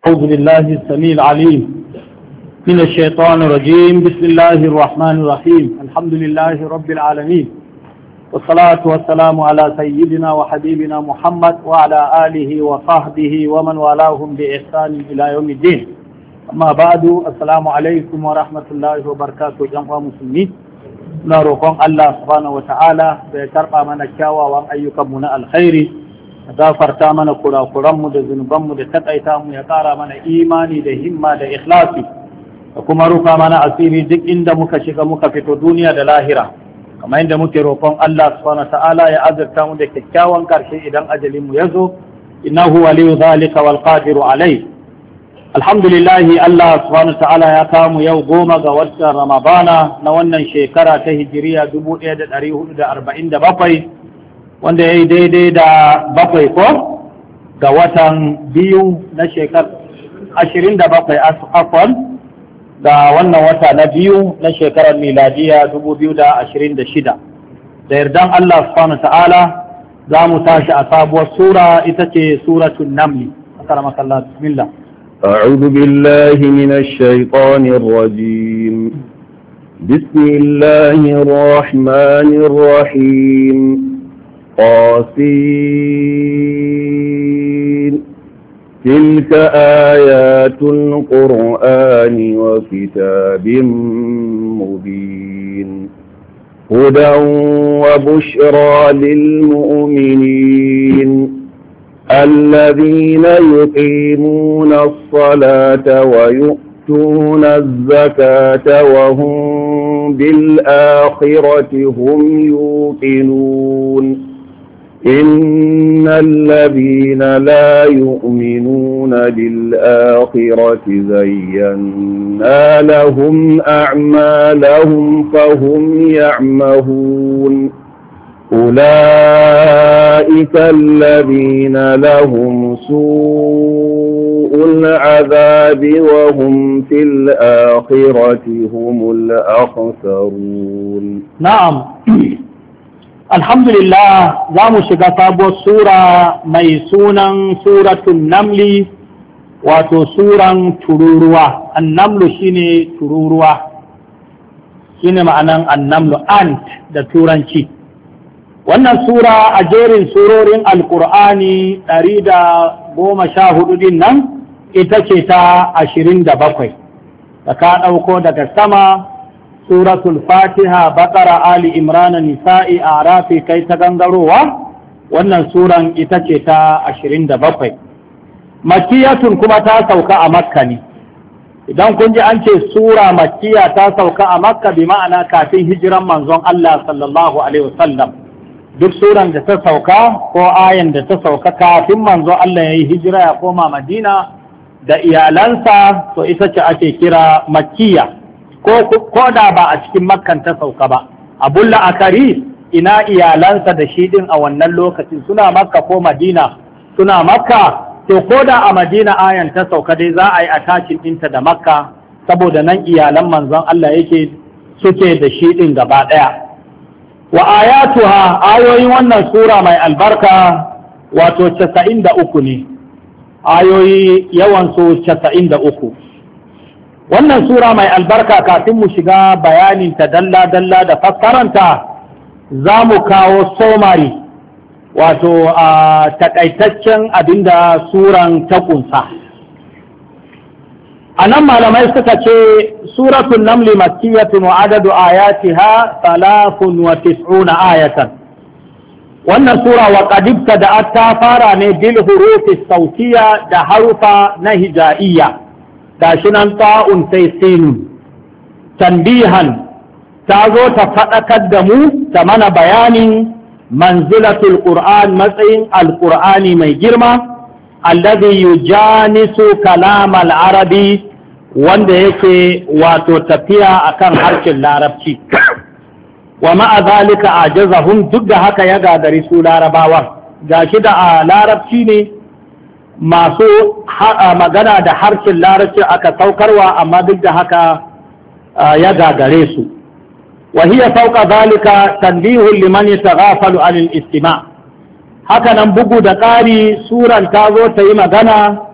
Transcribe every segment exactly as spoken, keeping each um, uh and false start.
أعوذ بالله السميع العليم من الشيطان الرجيم. بسم الله الرحمن الرحيم. الحمد لله رب العالمين، والصلاة والسلام على سيدنا وحبيبنا محمد وعلى آله وصحبه ومن والاهم بإحسان إلى يوم الدين. أما بعد، السلام عليكم ورحمة الله وبركاته. جميع المسلمين نروقون الله سبحانه وتعالى بيترقى من الشاوى وأن أيكم من الخير، gafarta mana kurakuranmu da zunubanmu da takaita mu, ya kara mana imani da himma da ikhlasi, da kuma rufa mana asiri duk inda muka shiga muka fito duniya da lahira, kamar inda muke roƙon Allah subhanahu ta'ala ya azurta mu da kyakkyawan karshe idan ajalin mu yazo, innahu waliyu zalika wal qadiru alai. Alhamdulillah, Allah subhanahu ta'ala ya kawo yau goma ga watan Ramadana na wannan shekara ta hijiriya dubu ɗaya da ɗari hudu da arba'in da bakwai, wanda ya yi daidai da bakwai ko ga watan biyu na shekar ashirin da bakwai afon ga wannan wata na biyu na shekarar miladiya dubu biyu da ashirin da shida. Da yardan Allah subhanahu ta'ala za mu tashi a sabuwar sura, ita ce suratul namli. Akarama kallah, bismillah. أعوذ بالله من الشيطان الرجيم. بسم الله الرحمن الرحيم. قاسين تلك آيات القرآن وكتاب مبين هدى وبشرى للمؤمنين الذين يقيمون الصلاة ويؤتون الزكاة وهم بالآخرة هم يوقنون إن الذين لا يؤمنون بالآخرة زينا لهم أعمالهم فهم يعمهون أولئك الذين لهم سوء العذاب وهم في الآخرة هم الأخسرون. نعم، alhamdulillah, za mu shiga sabuwar sura mai sunan suratun namli, wato suran tururuwa. Annamlu shine tururuwa, shine ma'anan annamlu, ant da turanci. Wannan sura a jerin surorin alkur'ani ɗari da goma sha hudu din nan ita ce ta ashirin da bakwai, da ka ɗauko daga sama suratul fatiha, bakara, ali imrana, nisa'i, arafi, kai ta gangarowa. Wannan suran ita ce ta ashirin da bakwai. Makiyatun kuma ta sauka a makka ne. Idan kun ji an ce sura makiya ta sauka a makka, bi ma'ana kafin hijiran manzon Allah sallallahu alaihi wasallam. Duk suran da ta sauka ko ayan da ta sauka kafin manzon Allah ya yi hijira ya koma Madina da iyalansa, to ita ce ake kira makiya. ko da ba a cikin makkan ta sauka ba. Abun la'akari, ina iyalansa da shi din a wannan lokacin, suna makka ko madina? Suna makka, to ko da a madina ayan ta sauka dai za a yi attachin ɗinta da makka, saboda nan iyalan manzon Allah yake suke da shi din gaba ɗaya. Wa ayatuha, ayoyin wannan sura mai albarka wato casa'in da uku ne, ayoyi yawansu casa'in da uku. Wannan sura mai albarka, kafin mu shiga bayaninta dalla-dalla da fassaranta, za mu kawo somari, wato a takaitaccen abinda suran ta kunsa. A nan malamai suka ce suratun namli makkiyatun wa adadu ayatiha salafun wa tis'una ayatan. Wannan sura wa qadibta da ta fara ne bil hurufi sautiya da harufa na hija'iyya. Gashi nan ta'un sai sin, tanbihan ta zo ta faɗakar da mu ta mana bayanin manzilatul qur'an, matsayin alqur'ani mai girma, alladhi yujanisu kalam al-arabi, wanda yake wato tafiya akan harshen larabci. Wa ma'a zalika ajazahum, duk da haka ya gagari su larabawa. Gashi da a larabci ne, masu magana da harshen larabci aka saukarwa, amma duk da haka ya gagare su. wa hiya fawqa zalika tanbihun liman yataghafalu anil istima'. Haka nan bugu da ƙari suran ta zo ta yi magana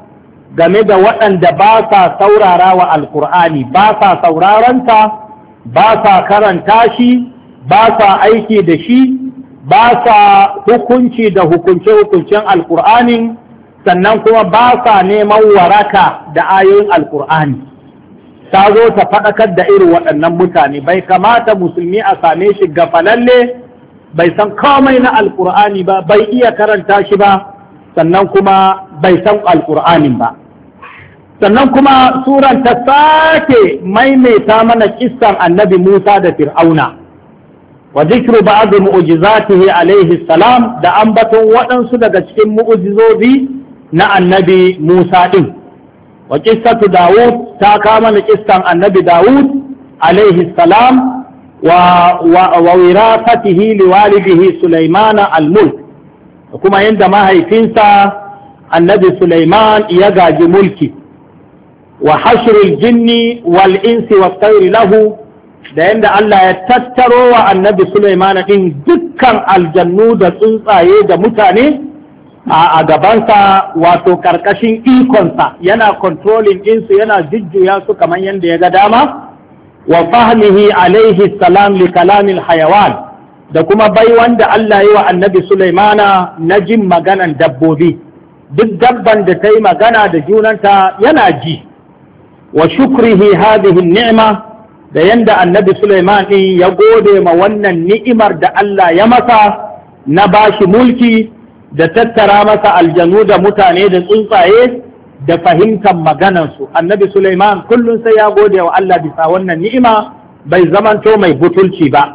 game da waɗanda ba sa saurara wa alkur'ani ba sa sauraranta ba sa karanta shi ba sa aiki da shi ba sa hukunci da hukunce-hukuncen alkur'ani sannan kuma ba sa neman waraka da ayoyin alkur'ani ta zo ta faɗakar da irin waɗannan mutane bai kamata musulmi a same shi gafalalle bai san komai na alkur'ani ba bai iya karanta shi ba sannan kuma bai san alkur'anin ba sannan kuma suran ta sake maimaita mana kissan annabi Musa da Fir'auna wa zikru ba'd mu'jizatihi alaihi salam da ambaton waɗansu daga cikin mu'jizozi na annabi Musa din wa qissatu Dawud ta kama na kissan annabi Dawud alaihi salam wa wa wirasatihi liwalidihi Sulaimana al-mulk kuma yanda mahaifinsa annabi Sulaiman ya gaji mulki wa hashrul jinni wal insi wat tayri lahu da yanda Allah ya tattaro wa annabi Sulaiman din dukkan aljannu da tsuntsaye da mutane a gabansa wato karkashin ikonsa yana controlling ɗinsu yana jujjuya su kamar yanda ya ga dama wa fahmihi alaihi salam li kalamil hayawan da kuma bai wanda Allah yi wa annabi Sulaimana na jin maganan dabbobi duk dabban da ta yi magana da junanta yana ji wa shukrihi hadhihi ni'ma da yanda annabi Sulaiman din ya gode ma wannan ni'imar da Allah ya masa na bashi mulki da tattara masa aljanu da mutane da tsuntsaye da fahimtar maganansu annabi Sulaiman kullum sai ya gode wa Allah bisa wannan ni'ima bai zamanto mai butulci ba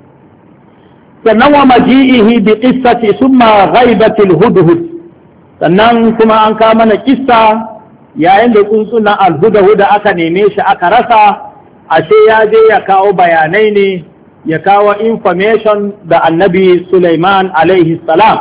sannan wa maji'ihi bi qissati summa ghaibatil hudhud sannan kuma an ka mana kissa yayin da tsuntsunan alhudhud aka neme shi aka rasa ashe ya je ya kawo bayanai ne ya kawo information da annabi Sulaiman alaihi salam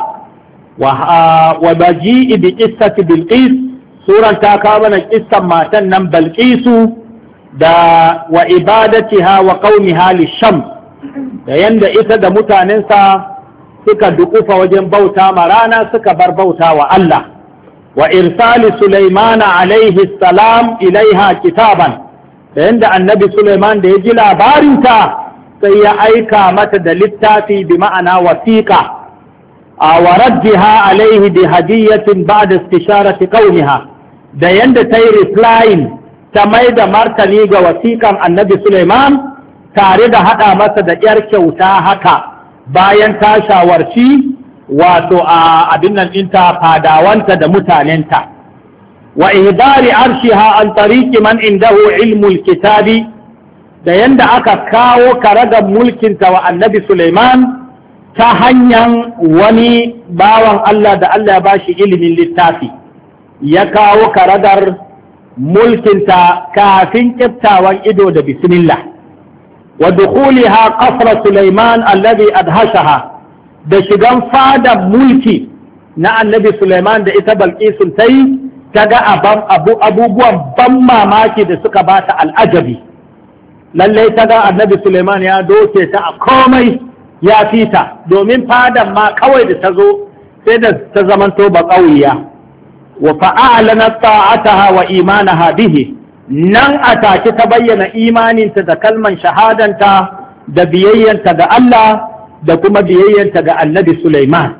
wa wa maji'i bi qissati bilqis suran ta kawo mana kissan matan nan balqisu da wa ibadatiha wa qaumiha lishams da yanda ita da mutanensa suka dukufa wajen bauta ma rana suka bar bauta wa Allah wa irsali Sulaimana alaihi salam ilaiha kitaban da yanda annabi Sulaiman da ya ji labarinta sai ya aika mata da littafi bi ma'ana wasiqa a wa raddiha alaihi bi hadiyatin ba'da istisharati qaumiha da yanda ta yi replying ta mai da martani ga wasiƙan annabi Sulaiman tare da haɗa masa da ‘yar kyauta haka bayan ta shawarci wato a abin nan ɗinta fadawanta da mutanenta wa ihdari arshiha an tariki man indahu ilmul kitabi da yanda aka kawo karagar mulkinta wa annabi Sulaiman ta hanyar wani bawan Allah da Allah ya bashi ilimin littafi ya kawo karagar mulkinta kafin kiftawan ido da bismillah wa dukhuliha qasra Sulaiman alladhi adhashaha da shigan fadan mulki na annabi Sulaiman da ita Balqisun tayi taga abu abubuwan ban mamaki da suka bata al'ajabi lallai taga annabi Sulaiman ya doke ta a komai ya fita domin fadan ma kawai da ta zo sai da ta zamanto ba ƙauya wa fa'alanat ta'ataha wa imanaha bihi nan a take ta bayyana imaninta da kalman shahadanta da biyayyanta ga Allah da kuma biyayyanta ga annabi Sulaiman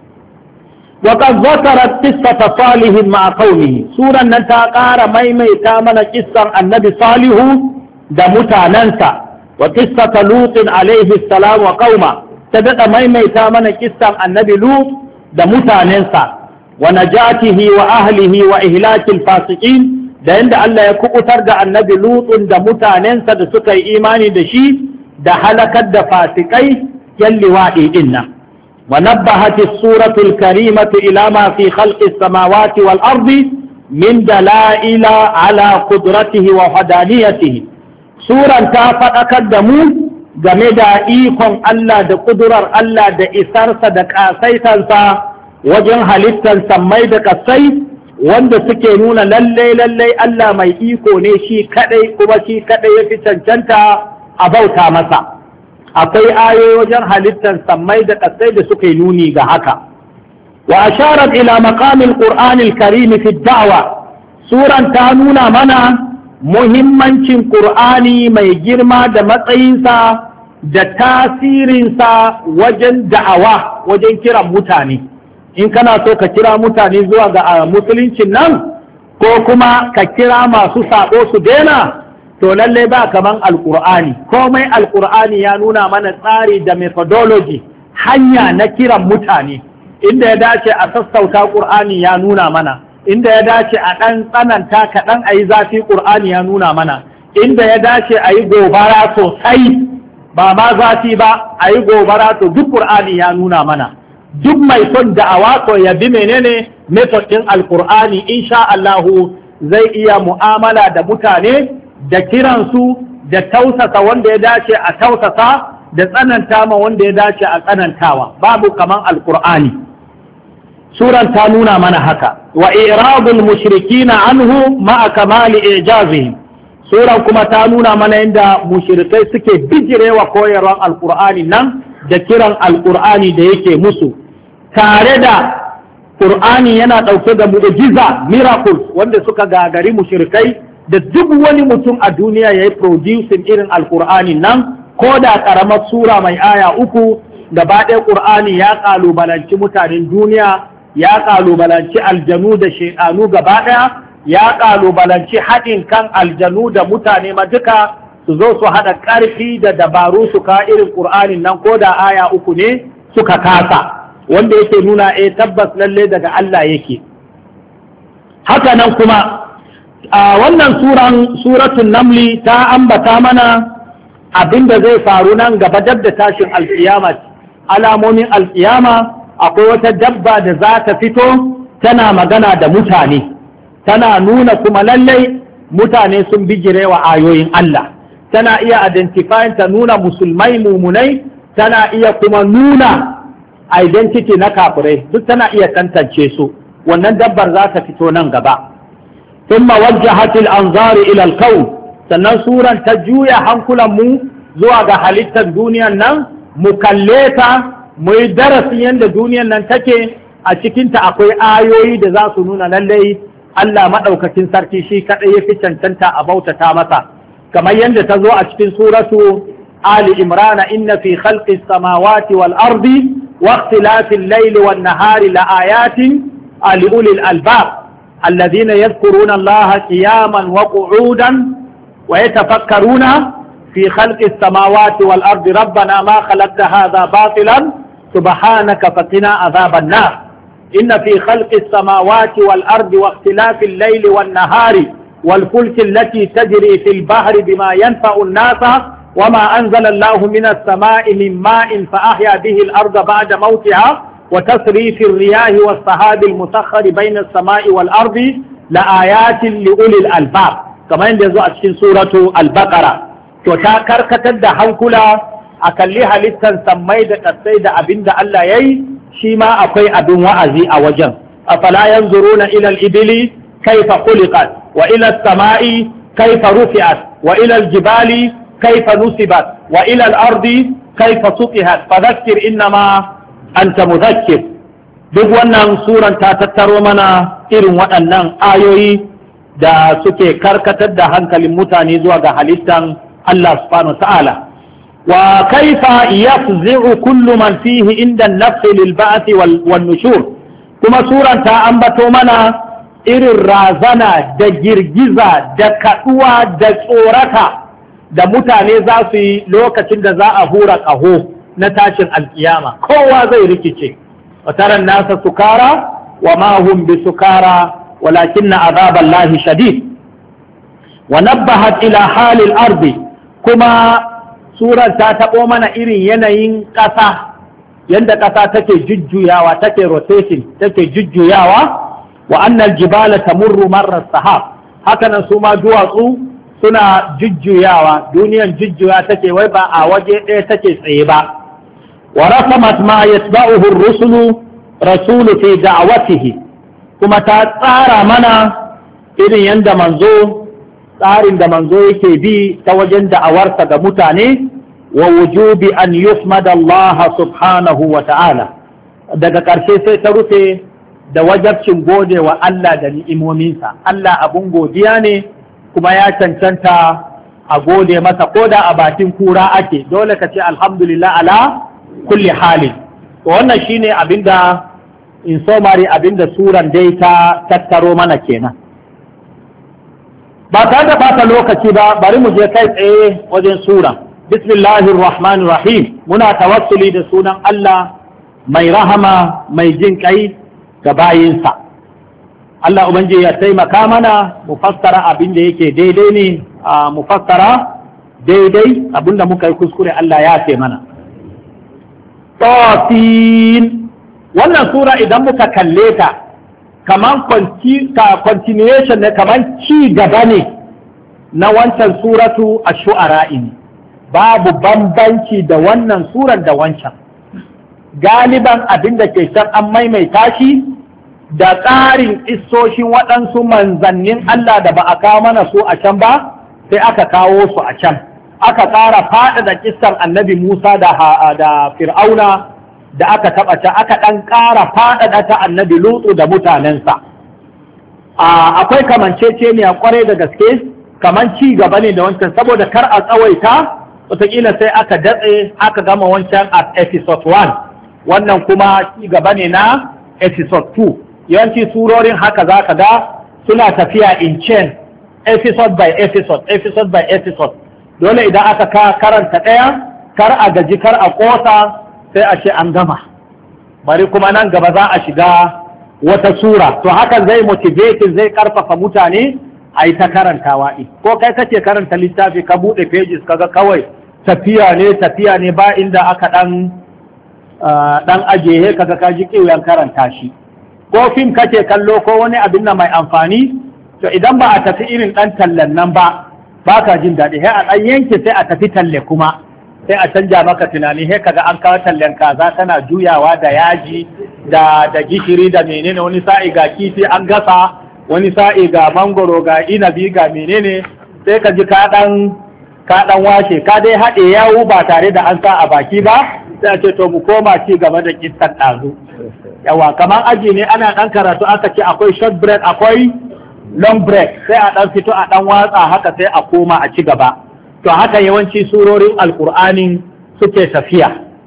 wa qad zakarat qissata salih ma'a qaumihi suran nan ta ƙara maimaita mana kissan annabi salihu da mutanansa wa qissata lut alaihi salam wa qauma ta daɗa maimaita mana kissan annabi lut da mutanensa wa najatihi wa ahlihi wa ihlakil fasiqin da yanda Allah ya kubutar da annabi lutun da mutanensa da suka yi imani da shi da halakar da fasikai yan liwaɗi dinnan wa nabbahati suratul karimatu ila ma fi khalqi samawati wal ardi min dalaila ala qudratihi wa hadaniyatihi suran ta faɗakar da mu game da ikon Allah da kudurar Allah da isarsa da ƙasaitansa wajen halittar sammai da ƙasai wanda suke nuna lallai lallai Allah mai iko ne shi kadai kuma shi kadai ya fi cancanta a bauta masa akwai ayoyi wajen halittar sammai da ƙasai da suke nuni ga haka wa asharat ila maqamil qur'anil karim fi da'wa suran ta nuna mana muhimmancin Qur'ani mai girma da matsayinsa da tasirinsa wajen da'awa, wajen kiran mutane. In kana so ka kira mutane zuwa ga musuluncin nan ko kuma ka kira masu sabo su daina, to lallai ba kaman alkur'ani. Komai alkur'ani ya nuna mana tsari da methodology, hanya na kiran mutane. Inda ya dace a sassauta ƙur'ani ya nuna mana, inda ya dace a ɗan tsananta kaɗan a yi zafi ƙur'ani ya nuna mana, inda ya dace a yi gobara sosai ba ma zafi ba, a yi gobara to duk ƙur'ani ya nuna mana. Duk mai son da'awa to ya bi menene method ɗin alƙur'ani, insha Allahu zai iya mu'amala da mutane da kiransu da tausasa wanda ya dace a tausasa da tsananta ma wanda ya dace a tsanantawa. Babu kaman alƙur'ani. Suran ta nuna mana haka. Wa iradul mushrikina anhu ma'a kamali ijazihim. Suran kuma ta nuna mana yadda mushrikai suke bijirewa koyarwar alkur'ani nan da kiran alkur'ani da yake musu, tare da Qur'ani yana ɗauke da mu'jiza miracles wanda suka gagari mushrikai da duk wani mutum a duniya ya yi producing irin alkur'ani nan, ko da ƙaramar sura mai aya uku gaba ɗaya Qur'ani ya ƙalubalanci mutanen duniya, ya ƙalubalanci aljanu da shaidanu gaba ɗaya, ya ƙalubalanci haɗin kan aljanu da mutane ma duka su zo su haɗa ƙarfi da dabaru su ka irin ƙur'anin nan ko da aya uku ne suka kasa, wanda yake nuna eh tabbas lalle daga Allah yake. Haka nan kuma a wannan suran suratul namli ta ambata mana abinda zai faru nan gaba dab da tashin alkiyama, alamomin alkiyama. Akwai wata dabba da za ta fito tana magana da mutane, tana nuna kuma lallai mutane sun bijire wa ayoyin Allah, tana iya identifying ta nuna musulmai mumunai, tana iya kuma nuna identity na kafirai, duk tana iya tantance su. Wannan dabbar za ta fito nan gaba. thumma wajjahatil anzari ila al-kawn, sannan suran ta juya hankulan mu zuwa ga halittar duniyan nan, mu kalle ta mu yi darasin yadda duniyan nan take. A cikinta akwai ayoyi da za su nuna lallai Allah maɗaukacin sarki shi kaɗai ya fi cancanta a bautata masa, kamar yadda ta zo a cikin suratu Ali Imran, inna fi khalqis samawati wal ardi wa ikhtilafil layli wan nahari la ayatin li ulil albab alladhina yadhkuruna Allaha qiyaman wa qu'udan wa yatafakkaruna fi khalqis samawati wal ardi rabbana ma khalaqta hadha batilan subhanaka faqina adhaban nar inna fi khalqis samawati wal ardi wa ikhtilafil layli wan nahari wal fulki allati tajri fil bahri bima yanfa'u an-nasa وما أنزل الله من السماء من ماء فأحيا به الأرض بعد موتها وتصريف الرياح والسحاب المسخر بين السماء والأرض لآيات لأولي الألباب كما ينزل أشكين سورة البقرة وتاكر كتد حنكلا أكلها لسا سميد السيد أبند ألا يي شما أقوي أبن وأزي أوجن أفلا ينظرون إلى الإبل كيف خلقت وإلى السماء كيف رفعت وإلى الجبال كيف نصبت وإلى الأرض كيف سطحت فذكر إنما أنت مذكر. duk wannan suran ta tattaro mana irin waɗannan ayoyi da suke karkatar da hankalin mutane zuwa ga halittan Allah subhanahu ta'ala. wa kaifa yafzi'u kullu man fihi inda an-nafs lil ba'th wal nushur, kuma suran ta ambato mana irin razana da girgiza da kaduwa da tsorata da mutane za su yi lokacin da za a hura ƙaho na tashin alkiyama. Kowa zai rikice. wa taran nasa sukara wa ma hum bi sukara walakinna azaballahi shadid. wa nabbahat ila halil ardi, kuma surar ta taɓo mana irin yanayin ƙasa, yadda ƙasa take jujjuyawa, take rotating, take jujjuyawa. wa annal jibala tamurru marra sahab, hakanan su ma duwatsu suna jujjuyawa, duniyan jujjuya take, wai ba a waje ɗaya take tsaye ba. wa rasamat ma yatba'uhu ar-rusulu rasulu fi da'watihi, kuma ta tsara mana irin yanda manzo, tsarin da manzo yake bi ta wajen da'awarsa ga mutane. wa wujubi an yuhmada Allah subhanahu wa ta'ala, daga ƙarshe sai ta rufe da wajabcin gode wa Allah da ni'imominsa. Allah abun godiya ne kuma ya cancanta a gode masa ko da a bakin kura ake, dole ka ce alhamdulillah ala kulli halin. To wannan shine abinda in somari abinda suran dai ta tattaro mana kenan. Ba tare da fata lokaci ba, bari mu je kai tsaye wajen suran. Bismillahir Rahmanir Rahim. Muna tawassuli da sunan Allah mai rahama mai jin kai ga bayinsa. Allah ubangiji ya taimaka mana mu fassara abin da yake daidai ne, mu fassara daidai abinda muka yi kuskure Allah ya ce mana. Tasin, wannan sura idan muka kalle ta kaman continuation ne, kaman ci gaba ne na wancan suratu ash-shu'ara ne. Babu bambanci da wannan surar da wancan. Galiban abin da ke can an maimaita shi da tsarin isoshin waɗansu manzannin Allah da ba a kawo mana su a can ba, sai aka kawo su a can. Aka ƙara faɗaɗa kissan annabi Musa da, da Fir'auna da aka taɓa can, aka ɗan ƙara faɗaɗa ta annabi Lutu da mutanensa. Akwai kamanceceniya ƙwarai da gaske, kaman ci gaba ne da wancan, saboda kar a tsawaita, wataƙila sai aka datse aka gama wancan a episode one, wannan kuma ci gaba ne na episode two. Yawanci surorin haka za ka ga suna tafiya in chain, episode by episode, episode by episode. Dole idan aka karanta ɗaya, kar a gaji, kar a ƙosa, sai a ce an gama. Bari kuma nan gaba za a shiga wata sura. To hakan zai motivating, zai ƙarfafa mutane a yi ta karantawa ɗin. Ko kai kake karanta littafi ka buɗe pages kaga kawai tafiya ne, tafiya ne ba inda aka ɗan ɗan ajiye kaga ka ji ƙiwuyan karanta shi. Ko fim kake kallo ko wani abin da mai amfani, to idan ba a tafi irin ɗan tallan nan ba, ba ka jin daɗi. Sai a ɗan yanke sai a tafi talle kuma, sai a canja maka tunani, sai kaga an kawo tallen kaza tana juyawa da yaji da da gishiri da menene, wani sa'i ga kifi an gasa, wani sa'i ga mangoro ga inabi ga menene, sai ka ji ka ɗan ka ɗan washe, ka dai haɗe yawu ba tare da an sa a baki ba, sai a ce to mu koma ci gaba da kissan ɗazu. Yawa kamar aji ne ana ɗan karatu aka ce akwai short break akwai long break, sai a ɗan fito a ɗan watsa haka sai a koma a ci gaba. To haka yawanci surorin alƙur'anin suke tafiya.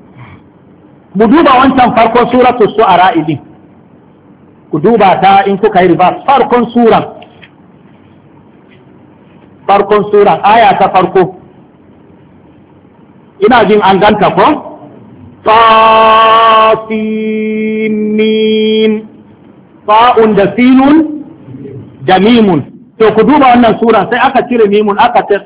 Mu duba wancan farkon suratul shu'ara din, ku duba ta in kuka yi riba farkon suran, farkon suran aya ta farko, ina jin an ganta ko? Tasimim, fa'un da sinun da mimun. To ku duba wannan sura sai aka cire mimun aka ce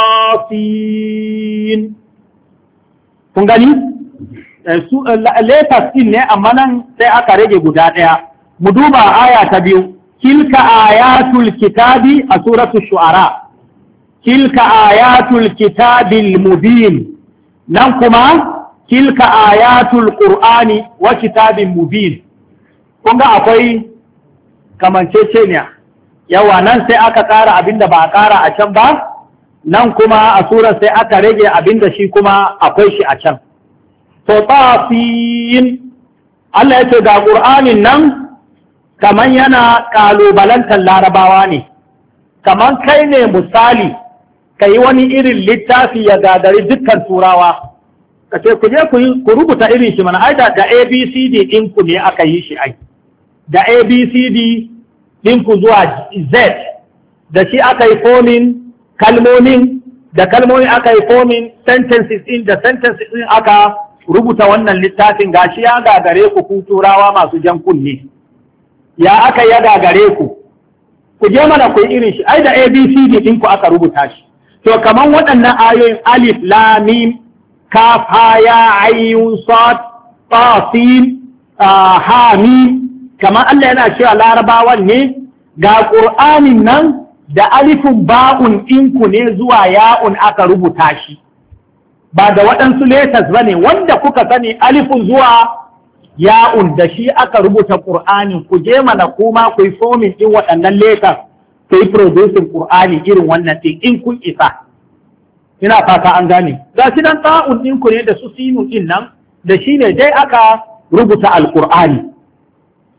tasin. Kun gani? Letters din ne amma nan sai aka rage guda ɗaya. Mu duba aya ta biyu. Tilka ayatul kitabi a suratul shu'ara. Tilka ayatul kitabil mubin. Nan kuma tilka ayatul qur'ani wa kitabin mubin. Kun ga akwai kamanceceniya. Yawa nan sai aka ƙara abinda ba a ƙara a can ba, nan kuma a surar sai aka rage abinda shi kuma akwai shi a can. To tasin, Allah ya ce ga ƙur'anin nan kaman yana ƙalubalantar larabawa ne, kaman kai ne misali ka yi wani irin littafi ya gagari dukkan turawa. Ka ce ku je ku rubuta irin shi mana, ai da A B C D ɗinku ne aka yi shi ai, da A B C D ɗinku zuwa Z, da shi aka yi fomin kalmomin, da kalmomin aka yi fomin sentences in da sentences in aka rubuta wannan littafin. Gashi ya gagare ku ku turawa masu jan kunne, ya aka ya gagare ku, ku je mana ku yi irin shi, ai da A B C D ɗinku aka rubuta shi. To kaman waɗannan ayoyin alif lam mim kaf ha ya ayyun sad ta sin ha mim, kamar Allah yana cewa larabawan ne ga ƙur'anin nan da alifun ba'un ɗinku ne zuwa ya'un aka rubuta shi, ba da waɗansu letters ba ne wanda kuka sani alifun zuwa ya'un da shi aka rubuta ƙur'ani. Ku je mana kuma ku yi fomin ɗin waɗannan letters ku yi producing ƙur'ani irin wannan ɗin in kun isa. Ina fata an gane. Ga shi nan ta'un ɗinku ne da su sinun ɗin nan da shi ne dai aka rubuta alƙur'ani.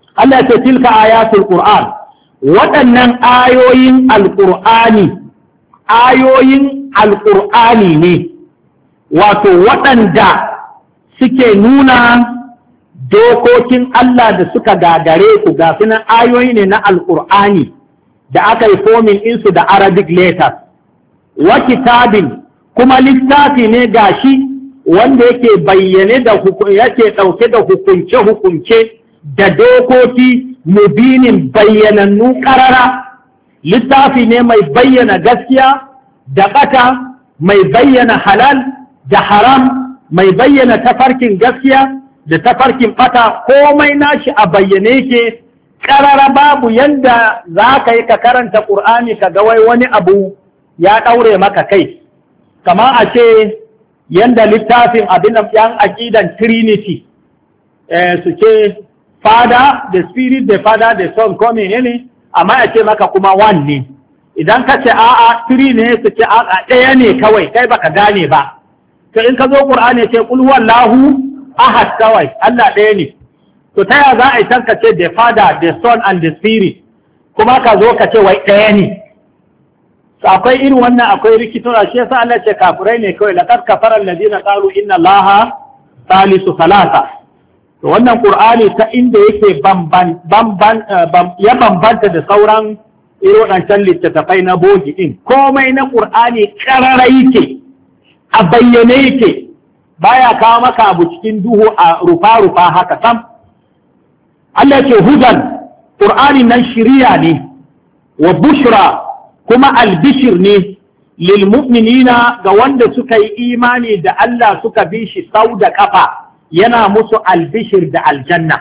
Allah ya ce tilka ayatul Qur'an, waɗannan ayoyin alƙur'ani ayoyin alƙur'ani ne, wato waɗanda suke nuna dokokin Allah da suka gagare ku, ga sunan ayoyi ne na alƙur'ani da aka yi fomin insu da Arabic letters, wa kitabin kuma littafi ne gashi wanda yake bayyane da yake ɗauke da hukunce-hukunce da dokoki mubinin bayyanannu ƙarara. Littafi ne mai bayyana gaskiya da ɓata, mai bayyana halal da haram, mai bayyana tafarkin gaskiya da tafarkin ɓata, komai nashi a bayyane ke ƙarara. Babu yanda za ka yi ka karanta ƙur'ani ka ga wai wani abu ya ɗaure maka kai, kama a ce yanda littafin abin da yan aƙidan Trinity su ce Father, the Spirit, the Father, the Son, ko menene, amma ya ce maka kuma one ne. Idan ka ce a'a three ne, su ce a'a ɗaya ne kawai, kai baka gane ba. To in ka zo Qur'ani ce kul huwallahu ahad kawai, Allah ɗaya ne. To ta ya za a yi can ka ce the Father, the Son and the Spirit, kuma ka zo ka ce wai ɗaya ne. To akwai irin wannan, akwai rikitura, shi yasa Allah ce kafirai ne kawai, laqad kafara alladhina qalu inna Allaha salisu salasa. To wannan Qur'ani ta inda yake bamban bamban ya bambanta da sauran irin wadancan littattafai na bogi din, komai na Qur'ani karara yake, a bayyane yake, baya kawo maka abu cikin duhu a rufa-rufa haka sam. Allah ce hudan, Qur'ani nan shiriya ne, wa bushra kuma albishir ne lil mu'minina ga wanda suka yi imani da Allah suka bi shi sau da kafa, yana musu albishir da aljanna.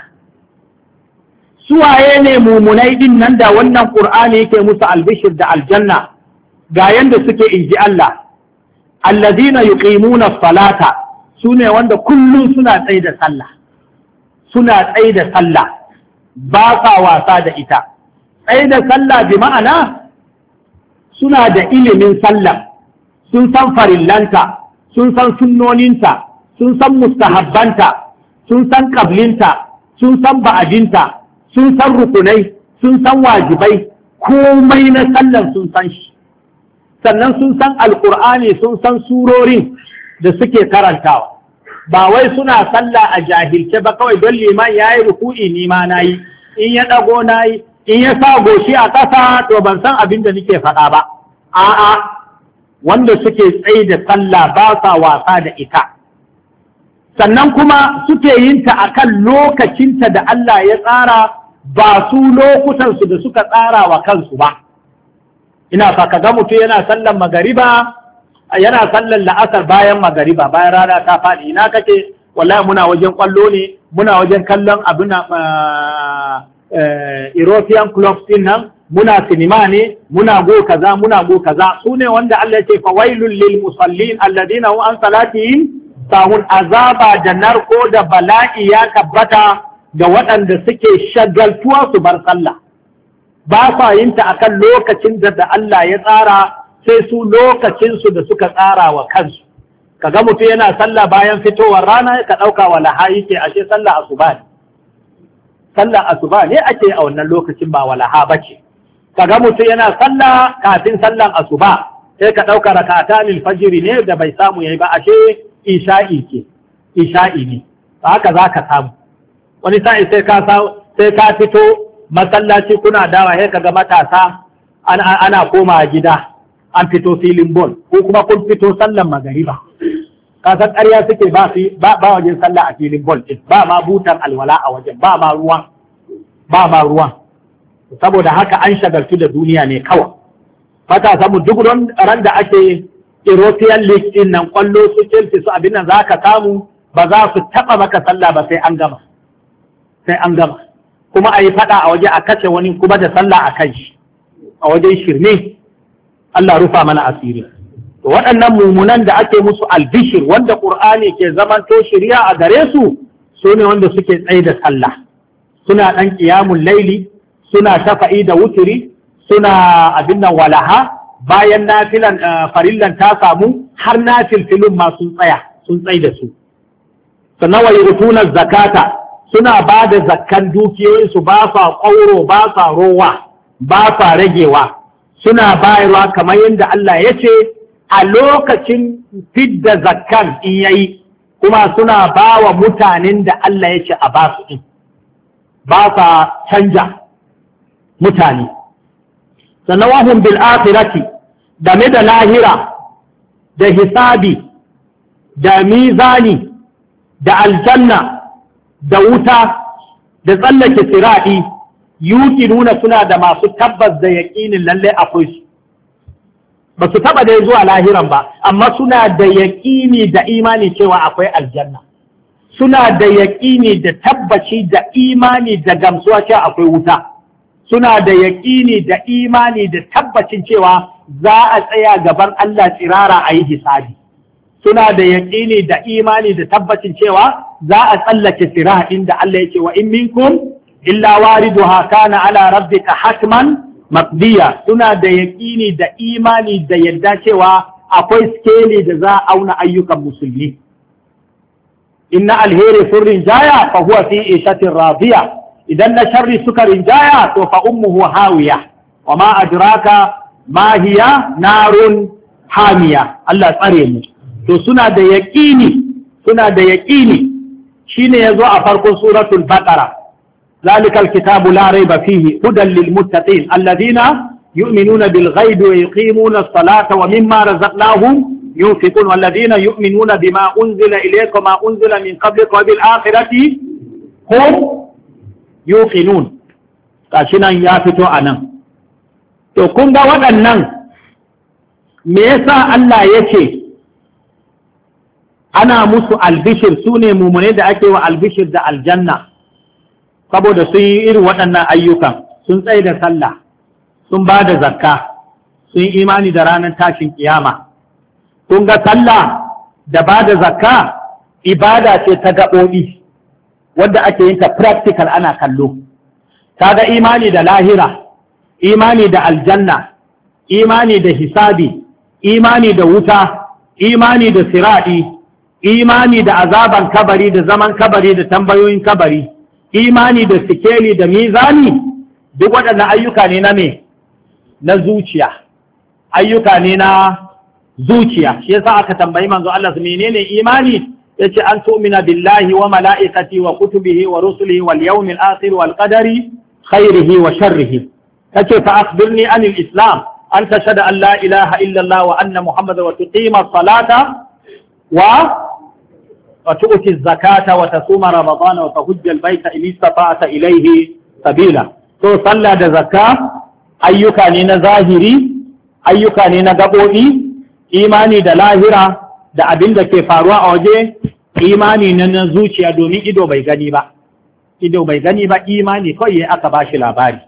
Suwaye ne mumunai din nan da wannan Qur'ani yake musu albishir da aljanna? Ga yanda suke inji Allah, alladhina yuqimuna salata, sune wanda kullum suna tsaye da sallah, suna tsaye da sallah, ba sa wasa da ita. Tsaye da sallah bi ma'ana suna da ilimin sallah, sun san farillanta, sun san sunnoninta, sun san mustahabbanta, sun san kablinta, sun san ba'adinta, sun san rukunai, sun san wajibai, komai na sallan sun san shi. Sannan sun san alkur'ani, sun san surorin da suke karantawa. Ba wai suna sallah a jahilce ba kawai don liman ya yi ruku'i ni ma na yi, in ya ɗago na yi, in ya sa goshi a ƙasa to ban san abin da nake faɗa ba. A'a, wanda suke tsaye da sallah ba sa wasa da ita. Sannan kuma suke yin ta a kan lokacinta da Allah ya tsara, ba su lokutansu da suka tsara wa kansu ba. Ina fa ka ga mutum yana sallan magariba, yana sallan la'asar bayan magariba, bayan rana ta faɗi. Ina kake, wallahi muna wajen kwallo ne, muna wajen kallon abin European clubs din nan, muna sinima ne, muna go kaza, muna go kaza. Su ne wanda Allah ya ce fa wailul lil musallin alladina hum an salatihim sahun. Azaba da narko da bala'i ya tabbata ga waɗanda suke shagaltuwa su bar sallah, ba sa yin ta akan lokacin da da Allah ya tsara, sai su lokacinsu da suka tsara wa kansu. Kaga mutum yana sallah bayan fitowar rana ka ɗauka wa laha yake, ashe sallah asuba ne. Sallah asuba ne ake a wannan lokacin, ba walaha bace. Kaga mutum yana sallah kafin sallan asuba, sai ka ɗauka rak'atanil fajiri ne da bai samu yayi ba, ashe isha'i ke, isha'i ne. Haka za ka samu. Wani sa'i sai ka sai ka fito masallaci kuna dawa, sai kaga matasa ana, ana koma gida, an fito filin bol, ko kuma kun fito sallan magariba. Ka san ƙarya suke ba ba ba wajen sallah a filin bol din, ba ma butan alwala a wajen, ba ma ruwan, ba ma ruwan. Saboda haka an shagaltu da duniya ne kawai. Matasa mu duk ran da ake European League din nan, kwallo su Chelsea su abin nan, za ka samu ba za su taɓa maka sallah ba sai an gama. Sai an gama. Kuma a yi faɗa a waje a kashe wani kuma da sallah a kan shi, a wajen shirme. Allah rufa mana asiri. Waɗannan mumunan da ake musu albishir, wanda ƙur'ani ke zamanto shirya a gare su, su ne wanda suke tsaye da sallah. Suna ɗan ƙiyamun laili, suna shafa'i da wuturi, suna abin nan walaha, bayan nafilan farillan ta samu har nafilfilin ma sun tsaya sun tsai da su. Sannan wa yutuna zakata, suna ba da zakkan dukiyoyinsu ba sa ƙauro ba sa rowa ba sa ragewa suna bayarwa kamar yadda Allah ya ce a lokacin fidda zakkan in yayi kuma suna ba wa mutanen da Allah ya ce a ba su in ba sa canja mutane. Sannan wahum bil akhirati game da lahira da hisabi da mizani da aljanna da wuta da tsallake siradi yuki nuna suna da masu tabbas da yaƙinin lalle akwai su ba su taba da zuwa lahiran ba amma suna da yaƙini da imani cewa akwai aljanna suna da yaƙini da tabbaci da imani da gamsuwa cewa akwai wuta suna da yaƙini da imani da tabbacin cewa za a tsaya gaban Allah tsirara a yi hisabi suna da yaƙini da imani da tabbacin cewa za a tsallake siratin da Allah yake wa in minkum illa wariduha kana ala rabbika hatman maqdiya suna da yaƙini da imani da yadda cewa akwai skeli da za a auna ayyukan musulmi inna alheri sun rinjaya fa huwa fi ishatin radiya idan na sharri suka rinjaya to fa ummuhu hawiya wa ma adraka ma hiya narun hamiya Allah tsare mu to suna da yaƙini suna da yaƙini shine yazo a farkon suratul baqara zalikal kitabu la rayba fihi hudan lil muttaqin alladhina yu'minuna bil ghaibi wa yuqimuna as-salata wa mimma razaqnahum yunfiqun walladhina yu'minuna bima unzila ilayka ma unzila min qablika wa bil akhirati hum yuqinun kashi nan ya fito anan to kun ga waɗannan me yasa Allah yake ana musu albishir su ne mummune da ake wa albishir da aljanna saboda sun yi irin waɗannan ayyukan sun tsaye da sallah sun ba da zakka sun yi imani da ranar tashin kiyama kun ga sallah da ba da zakka ibada ce ta gaɓoɓi wadda ake yin ta practical ana kallo kaga imani da lahira imani da aljanna imani da hisabi imani da wuta imani da siradi imani da azaban kabari da zaman kabari da tambayoyin kabari imani da sikeli da mizani duk waɗannan ayyuka ne na me na zuciya ayyuka ne na zuciya shi yasa aka tambayi manzo Allah su menene imani yace an tu'mina billahi wa mala'ikati wa kutubihi wa rusulihi wal yawmil akhir wal qadari khairihi wa sharrihi kace fa akhbirni anil islam an tashhadu an la ilaha illa Allah wa anna muhammadar wa tuqima as-salata wa وتؤتي الزكاة وتصوم رمضان وتحج البيت إن استطعت إليه سبيلا تو صلى da zakka ayyuka ne na zahiri ayyuka ne na gaɓoɓi imani da lahira da abin da ke faruwa a waje imani ne na zuciya domin ido bai gani ba ido bai gani ba imani kawai aka ba shi labari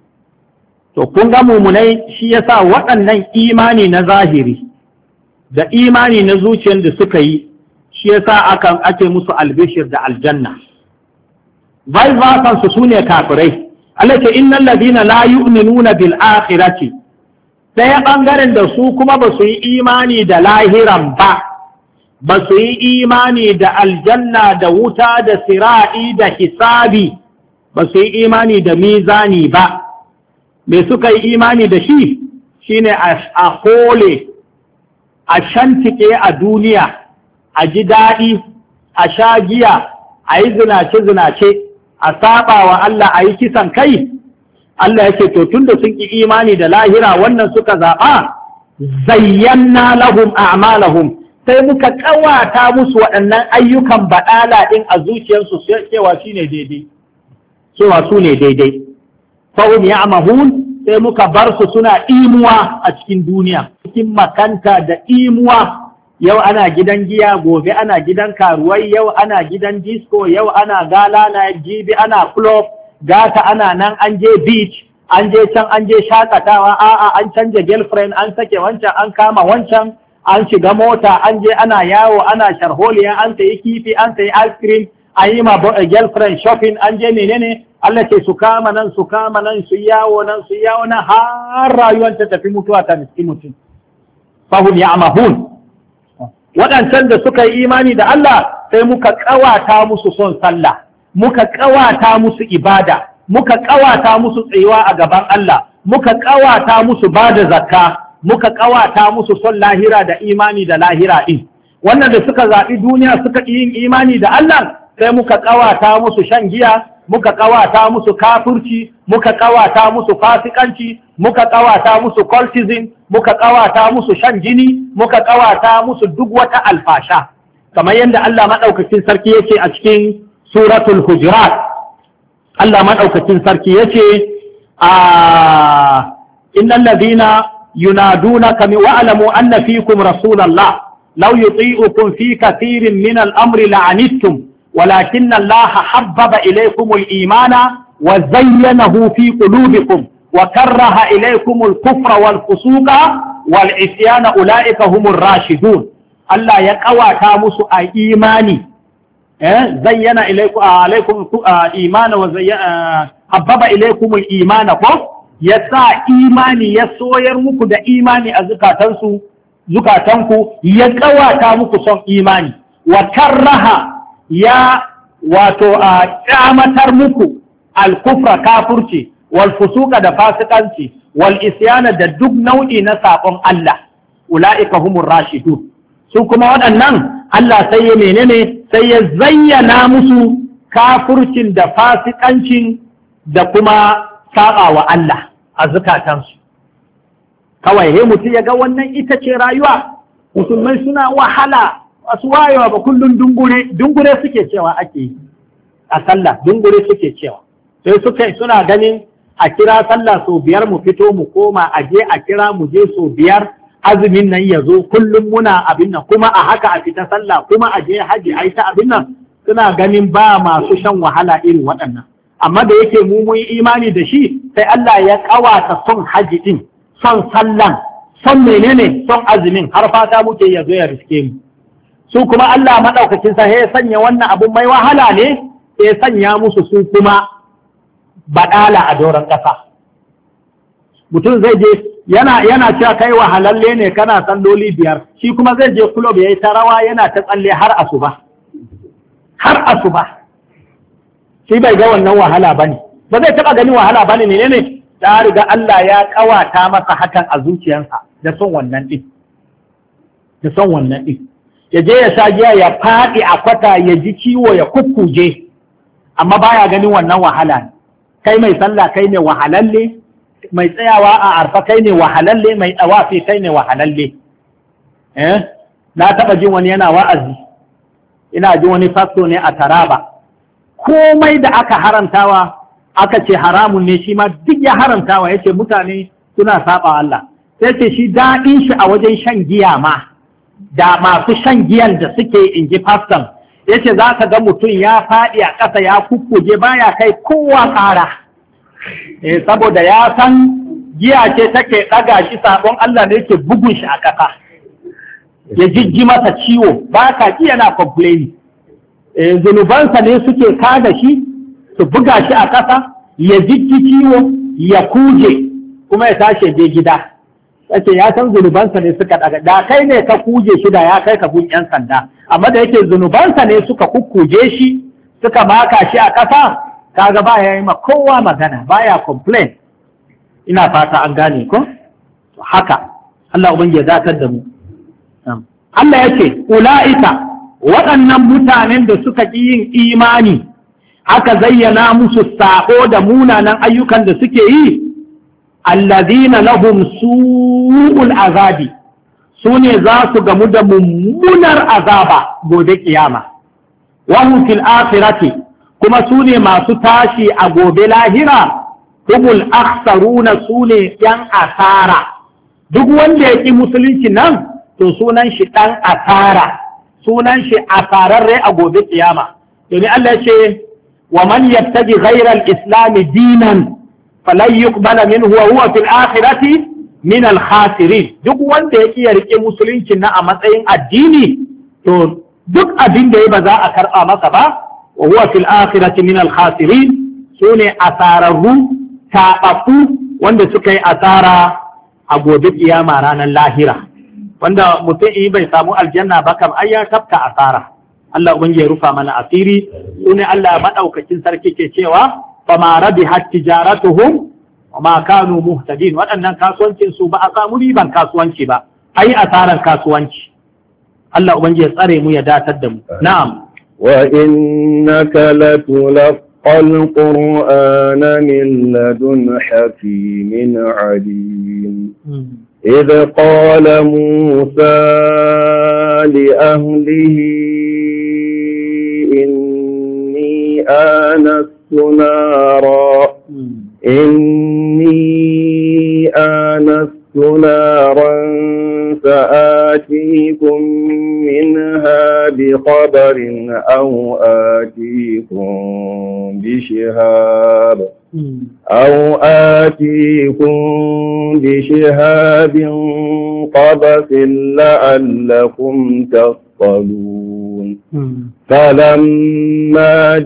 to kun ga mumunai shi yasa waɗannan imani na zahiri da imani na zuciyar da suka yi shi yasa akan ake musu albishir da aljanna vice versa su sune kafirai Allah ce innal ladina la yu'minuna bil akhirati sai bangaren da su kuma ba su yi imani da lahiran ba ba su yi imani da aljanna da wuta da sira'i da hisabi ba su yi imani da mizani ba me suka yi imani da shi shine a hole a shantike a duniya a ji daɗi, a sha giya, a yi zinace-zinace, a saba wa Allah a yi kisan kai, Allah ya ce, to tun da sun ƙi imani da lahira wannan suka zaɓa, zayyanna lahum a'malahum sai muka ƙawata musu waɗannan ayyukan baɗala ɗin a zuciyarsu cewa shi ne daidai, cewa su ne daidai. Fa'um ya amahun sai muka bar su suna imuwa a cikin duniya, cikin makanta da imuwa. Yau ana gidan giya, gobe ana gidan karuwai, yau ana gidan disco, yau ana gala na jibi ana club, gata ana nan an je beach, an je can an je shakatawa, a'a an canja girlfriend, an sake wancan, an kama wancan, an shiga mota, an je ana yawo, ana sharholiya, an sayi kifi, an sayi ice cream, an yi ma girlfriend shopping, an je menene, Allah ce su kama nan, su kama nan, su yawo nan, su yawo nan, har rayuwar ta tafi mutuwa ta miskin mutum. Fahum ya'mahun. Waɗancan da suka yi imani da Allah sai muka ƙawata musu son sallah, muka ƙawata musu ibada, muka ƙawata musu tsayuwa a gaban Allah, muka ƙawata musu ba da zakka, muka ƙawata musu son lahira da imani da lahira ɗin. Wannan da suka zaɓi duniya suka ƙi yin imani da Allah, sai muka ƙawata musu shan giya, muka ƙawata musu kafirci, muka ƙawata musu fasikanci, muka ƙawata musu cultism, muka ƙawata musu shan jini, muka ƙawata musu duk wata alfasha. Kamar yadda Allah maɗaukakin sarki yake a cikin suratul Hujurat. Allah maɗaukakin sarki yace a innal ladina yunadunaka min wa'lamu anna fikum rasulallah law yuti'ukum fi kathirin min al-amri la'anittum ولكن الله حبب إليكم الإيمان وزينه في قلوبكم وكره إليكم الكفر والفسوق والعصيان أولئك هم الراشدون. الله يقوى كاموس إيماني زين إليكم عليكم إيمان وحبب إليكم الإيمان يسا إيماني يسوير مكو دا إيماني أزكاتنسو زكاتنكو يقوى كاموس صن إيماني وكره ya wato a kyamatar muku alkufra kafurci wal fusuka da fasikanci wal isyana da duk nau'i na sabon Allah ulaika humur rashidun. Su kuma waɗannan Allah sai ya menene sai ya zayyana musu kafurcin da fasikancin da kuma saba wa Allah a zukatansu. Kawai he mutum ya ga wannan ita ce rayuwa, musulmai suna wahala wasu wayewa ba kullum dungure dungure suke cewa ake yi a sallah, dungure suke cewa sai suka suna ganin a kira sallah sau biyar mu fito mu koma a je a kira mu je sau biyar azumin nan ya zo kullum muna abin nan kuma a haka a fita sallah kuma a je haji a yi ta abin nan, suna ganin ba masu shan wahala irin waɗannan. Amma da yake mu mun yi imani da shi sai Allah ya ƙawata son haji din, son sallan, son menene, son azumin, har fata muke ya zo ya riske mu. Su kuma Allah maɗaukacin sa ya sanya wannan abun mai wahala ne, ya sanya musu su kuma baɗala a doron ƙasa. Mutum zai je yana yana cewa kai wahalalle ne kana salloli biyar, shi kuma zai je kulob ya yi ta rawa yana ta tsalle har asuba. Har asuba. Shi bai ga wannan wahala ba ne, ba zai taɓa ganin wahala ba ne ne ta riga Allah ya ƙawata masa hakan a zuciyarsa da son wannan ɗin. Da son wannan ɗin. Ya je ya sha giya ya faɗi a kwata ya ji ciwo ya kukkuje, amma baya ganin wannan wahala. Kai mai sallah kai ne wahalalle, mai tsayawa a arfa kai ne wahalalle, mai ɗawafi kai ne wahalalle. Eh? Na taɓa jin wani yana wa'azi, ina jin wani fasto ne a Taraba. Komai da aka haramtawa aka ce haramun ne shi ma duk ya haramtawa, ya ce mutane suna saba Allah. Sai ce shi daɗin shi a wajen shan giya ma. Da masu shan giyan da suke in ji faston, ya ce za ka ga mutum ya faɗi a ƙasa ya kukkuje baya kai kowa ƙara. E, saboda ya san giya ce take ɗaga shi sabon Allah ne yake bugun shi a ƙasa. Ya jijji masa ciwo, ba ka ji yana complaini. E, zunubansa ne suke kada shi, su buga shi a ƙasa, ya jijji ciwo, ya kuje, kuma ya tashi je gida. Yace ya san zunubansa ne suka daga, da kai ne ka kuje shi da ya kai ka gun yan sanda, amma da yake zunubansa ne suka kukkuje shi suka maka shi a ƙasa, kaga ba ya yi ma kowa magana, baya complain. Ina fata an gane ko haka Allah ubangiji ya zatar da mu. Allah yake ula'ika waɗannan mutanen da suka ƙi yin imani aka zayyana musu sako da munanan ayyukan da suke yi, alladhina lahum su'ul azabi, su ne za su gamu da mummunar azaba gobe kiyama. Wa hum fil akhirati, kuma su ne masu tashi a gobe lahira, humul akhsaruna, su ne yan asara. Duk wanda ya ƙi musulunci nan to sunan shi ɗan asara, sunan shi asararre a gobe kiyama. Domin Allah ya ce wa man yattaji ghayra al-islam dinan falan yuqbala minhu wa huwa fil akhirati min al khasirin. Duk wanda ya iya rike musulunci na a matsayin addini to duk abin da ya ba za a karɓa masa ba, wa huwa fil akhirati min al khasirin, sune asararru taɓaɓɓu wanda suka yi asara a gobe kiyama ranar lahira. Wanda mutum in bai samu aljanna ba kam ai ya tafka asara. Allah ubangiji ya rufa mana asiri. Sune Allah madaukakin sarki ke cewa fama rabihat tijaratuhum wa ma kanu muhtadin. Waɗannan kasuwancin su ba a samu riban kasuwanci ba, ai asaran kasuwanci. Allah ubangiji ya tsare mu ya datar da mu. Na'am. Wa innaka latulqa القرآن من لدن حكيم عليم إذ قال موسى لأهله إني آنست نارا إني آنست نارا سآتيكم منها بخبر أو آتيكم بشهاب أو آتيكم بشهاب قبس لعلكم تصطلون فلما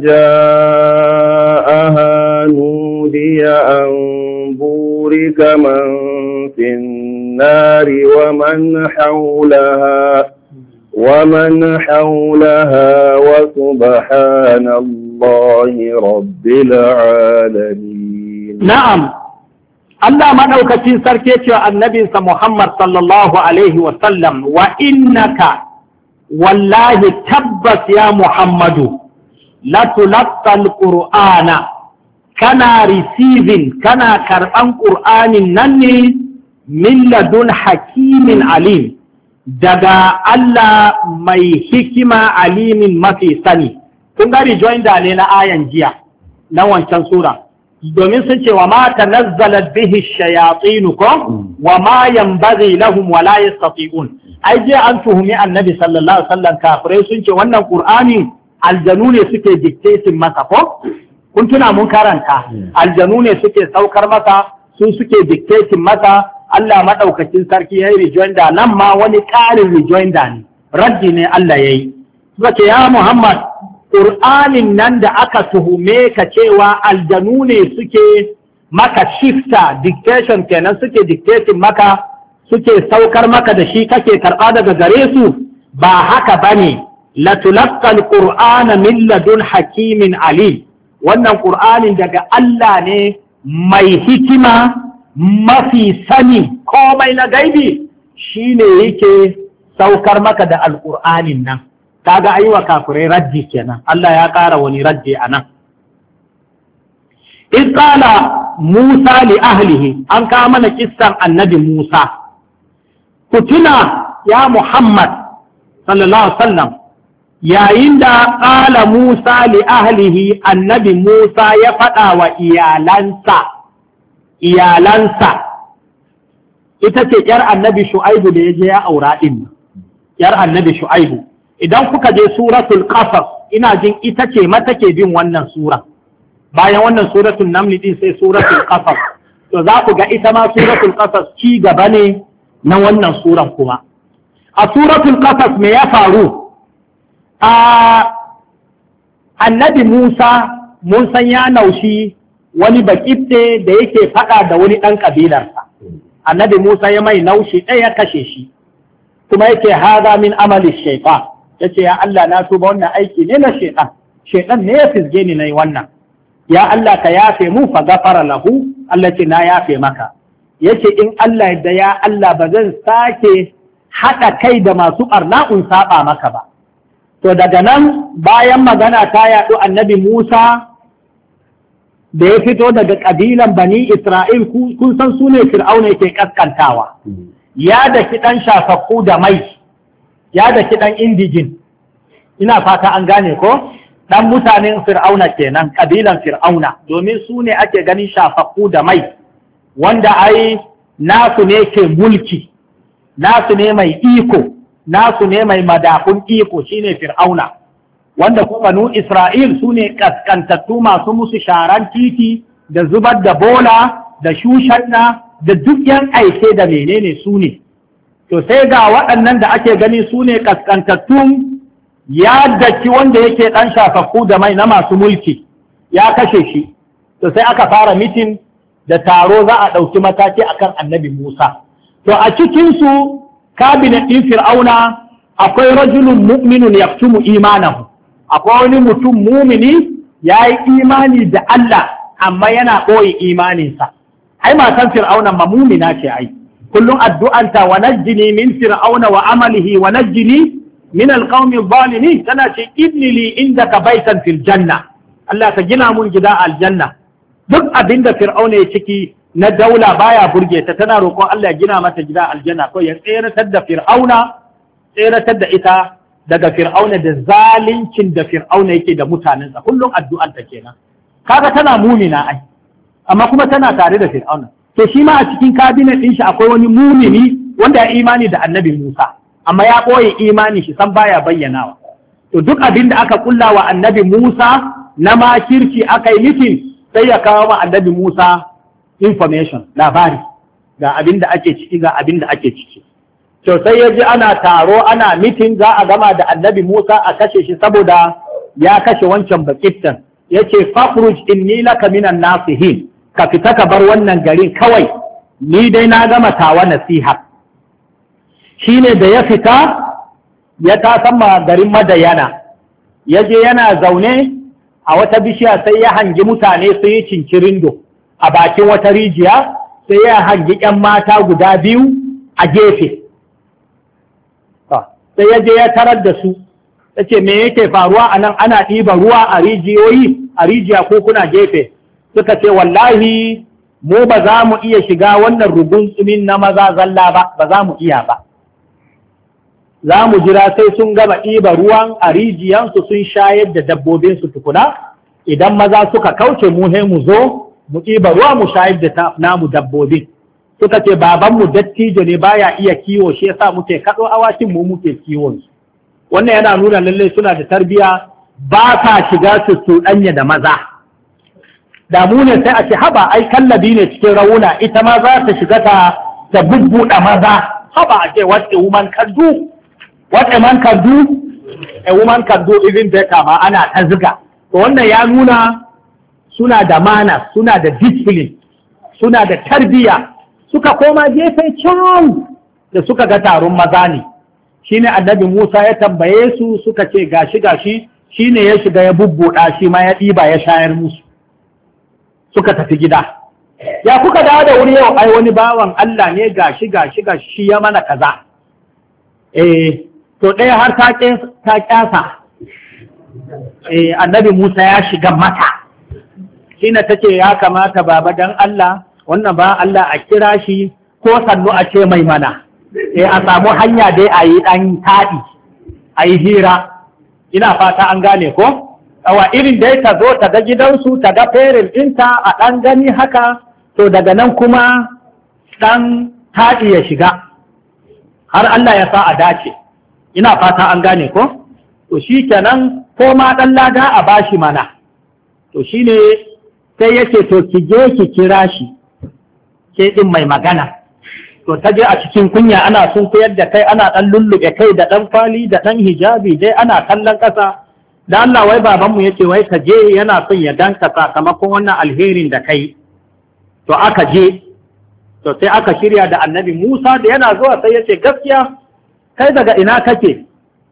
جاءها نودي أن بورك من في النار ومن حولها ومن حولها وسبحان الله رب العالمين. نعم الله مدوكتين سركيتي النبي محمد صلى الله عليه وسلم وإنك والله تبت يا محمد لتلقى القرآن كنا receiving كنا كربان قرآن نني من لدن حكيم عليم daga Allah mai hikima alimin mafi sani. Kun ga rejoinder ne na ayan jiya na wancan sura, domin sun ce wa ma tanazzalat bihi shayatin ko wa ma yanbaghi lahum wa la yastati'un. Ai je an tuhumi annabi sallallahu alaihi wasallam kafirai sun ce wannan qur'ani aljanu ne suke dictating masa ko kun tuna mun karanta aljanu ne suke saukar masa su suke dictating masa. Allah maɗaukacin sarki ya yi rejoinder nan ma wani ƙarin rejoinder ne, raddi ne Allah ya yi. Suka ya Muhammad, ƙur'anin nan da aka tuhume ka cewa aljanu ne suke maka shifta, dictation kenan suke dictating maka, suke saukar maka da shi kake karɓa daga gare su, ba haka ba ne, latulakkal ƙur'ana min ladun hakimin ali. Wannan ƙur'anin daga Allah ne mai hikima, mafi sani komai na gaibi shi ne yake saukar maka da alƙur'anin nan. Kaga aiwa kafirai raddi kenan, Allah ya ƙara wani raddi a nan. In ƙala Musa li ahlihi, an kawo mana kissan annabi Musa. Ku tuna ya Muhammad sallallahu alaihi wasallam yayin da ƙala Musa li ahlihi, annabi Musa ya faɗa wa iyalansa iyalansa ita ce ‘yar annabi Shu'aibu da ya je ya aura ɗin, ‘yar annabi Shu'aibu. Idan kuka je suratul Qasas, ina jin ita ce mata ke bin wannan sura. Bayan wannan suratul Naml ɗin sai suratul Qasas. To za ku ga ita ma suratul Qasas ci gaba ne na wannan suran kuma. A suratul Qasas me ya faru? A annabi Musa, mun san ya naushi wani bakifte da yake faɗa da wani ɗan ƙabilarsa. Annabi Musa ya mai naushi ɗaya kashe shi, kuma yake haza min amali shaifa, ya ce ya Allah na tuba wannan aiki ne na shaitan, shaitan ne ya fizge ni na yi wannan. Ya Allah ka yafe mu fa gafara lahu, Allah ce na yafe maka. Ya ce in Allah da ya Allah ba zan sake haɗa kai da masu ɓarna in saɓa maka ba. To daga nan bayan magana ta yaɗu annabi Musa da ya fito daga ƙabilan Bani Isra'il, kun san su ne Fir'auna yake ƙasƙantawa, ya da kiɗan shafaffu da mai, ya da kiɗan indijin, ina fata an gane ko? Ɗan mutanen Fir'auna kenan, ƙabilan Fir'auna, domin su ne ake ganin shafaffu da mai, wanda ai nasu ne ke mulki, nasu ne mai iko, nasu ne mai madafun iko shine Fir'auna. Wanda kuma banu Isra'il su ne ƙasƙantattu masu musu sharan titi da zubar da bola da shushanna da duk yan aike da menene su ne. To sai ga waɗannan da ake gani su ne ƙasƙantattun ya daki wanda yake ɗan shafaffu da mai na masu mulki ya kashe shi. To sai aka fara mitin da taro za a ɗauki mataki akan annabi Musa. To a cikinsu kabinet ɗin Fir'auna akwai rajulun mu'minun yaktumu imanahu, akwai wani mutum mumini ya yi imani da Allah amma yana ɓoye imaninsa. Ai matan fir'auna ma mumina ce ai, kullum addu'anta wa najjini min fir'auna wa amalihi wa najjini min alqawmi zalimin, tana ce ibni li indaka baitan fil janna, Allah ka gina mun gida aljanna. Duk abinda fir'auna ya ciki na daula baya burge ta, tana roƙon Allah ya gina mata gida aljanna ko ya tseratar da fir'auna tseratar da ita daga fir'auna da zalincin da fir'auna yake da mutanensa, kullum addu'anta kenan. Kaga tana mumina ai, amma kuma tana tare da fir'auna. To shi ma a cikin kabinet ɗin shi akwai wani mumini wanda ya imani da annabi Musa, amma ya ɓoye imani shi san baya bayyanawa. To duk abin da aka kulla wa annabi Musa na makirci aka yi mitin, sai ya kawo wa annabi Musa information, labari, ga abin da ake ciki ga abin da ake ciki. To sai ya ji ana taro ana mitin za a gama da annabi Musa a kashe shi saboda ya kashe wancan bakittan. Ya ce fakhruj inni laka minan nasihin, ka fita ka bar wannan garin kawai, ni dai na gama tawa nasiha. Shine da ya fita ya tasamma garin Madayana, ya je yana zaune a wata bishiya sai ya hangi mutane su yi cincirindo a bakin wata rijiya, sai ya hangi ‘yan mata guda biyu a gefe. Sai ya je ya tarar da su, ya ce me yake faruwa a nan, ana ɗiba ruwa a rijiyoyi a rijiya ko kuna gefe. Suka ce wallahi mu ba za mu iya shiga wannan rugun tsumin na maza zalla ba, ba za mu iya ba. Za mu jira sai sun gama ɗiba ruwan a rijiyansu sun shayar da dabbobinsu tukuna, idan maza suka kauce mu he mu zo mu ɗiba ruwa mu shayar da namu dabbobin. Suka ce babanmu dattijo ne baya iya kiwo, shi yasa muke kaɗo awakin mu muke kiwon su. Wannan yana nuna lallai suna da tarbiya, ba sa shiga su cuɗanya da maza. Da mu ne sai a ce haba ai kallabi ne cikin rauna, ita ma za ta shiga ta ta bubbuɗa maza. Haba a ce what a woman can do, what a man can do, a woman can do even better ma ana ta ziga. To wannan ya nuna suna da mana, suna da discipline, suna da tarbiya. Suka koma gefe can da suka ga taron maza ne, shi ne annabi Musa ya tambaye su, suka ce gashi gashi, shi ne ya shiga ya bubbuɗa, shi ma ya ɗiba ya shayar musu, suka tafi gida. Ya kuka dawo da wuri yau, ai wani bawan Allah ne gashi gashi gashi shi ya mana kaza. Eh, to ɗaya har ta ƙyasa, eh, annabi Musa ya shiga mata, shi ne ta ce ya kamata baba dan Allah, wannan ba Allah a kira shi ko sannu a ce mai mana, eh a samu hanya dai a yi ɗan taɗi, a yi hira, ina fata an gane ko? Awa irin dai ta zo ta ga gidansu, ta ga ferin ɗinta a ɗan gani haka, to daga nan kuma ɗan taɗi ya shiga, har Allah ya sa a dace, ina fata an gane ko? To shi kenan ko ma ɗan lada a bashi mana, to shi ne sai yake to ki je ki kira shi, ke ɗin mai magana. To ta je a cikin kunya ana sun koyar da kai, ana ɗan lullube kai da ɗan kwali da ɗan hijabi dai ana kallon ƙasa. Da Allah wai babanmu ya ce wai ka je yana son ya danka sakamakon wannan alherin da kai. To aka je, to sai aka shirya da annabi Musa da yana zuwa sai ya ce gaskiya kai daga ina kake?